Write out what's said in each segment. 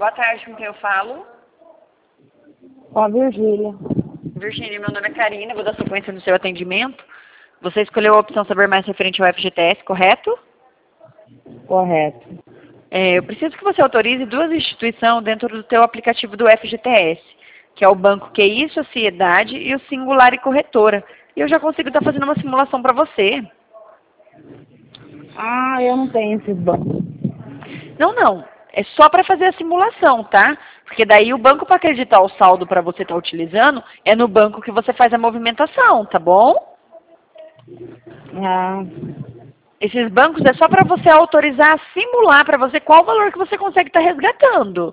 Boa tarde, com quem eu falo? Com a Virgília. Virgínia, meu nome é Karina, vou dar sequência no seu atendimento. Você escolheu a opção saber mais referente ao FGTS, correto? Correto. Eu preciso que você autorize duas instituições dentro do teu aplicativo do FGTS, que é o Banco QI Sociedade e o Singular e Corretora. E eu já consigo estar fazendo uma simulação para você. Ah, eu não tenho esses bancos. Não. É só para fazer a simulação, tá? Porque daí o banco para acreditar o saldo para você estar utilizando é no banco que você faz a movimentação, tá bom? Ah, Esses bancos é só para você autorizar a simular para você qual o valor que você consegue estar resgatando.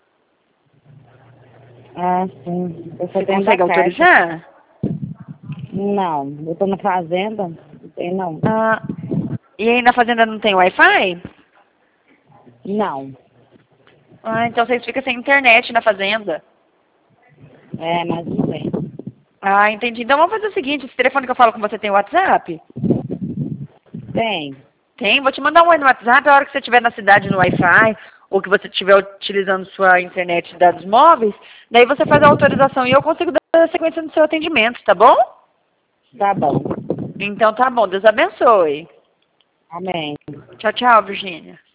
sim. Eu só Você tenho consegue da Caixa. autorizar? Não, eu tô na fazenda. Não tem, não. E aí na fazenda não tem Wi-Fi? Não. Então vocês ficam sem internet na fazenda. Mas não tem. Entendi. Então vamos fazer o seguinte, esse telefone que eu falo com você tem WhatsApp? Tem. Tem, vou te mandar um oi no WhatsApp a hora que você estiver na cidade no Wi-Fi, ou que você estiver utilizando sua internet de dados móveis, daí você faz a autorização e eu consigo dar a sequência no seu atendimento, tá bom? Tá bom. Então tá bom, Deus abençoe. Amém. Tchau, tchau, Virgínia.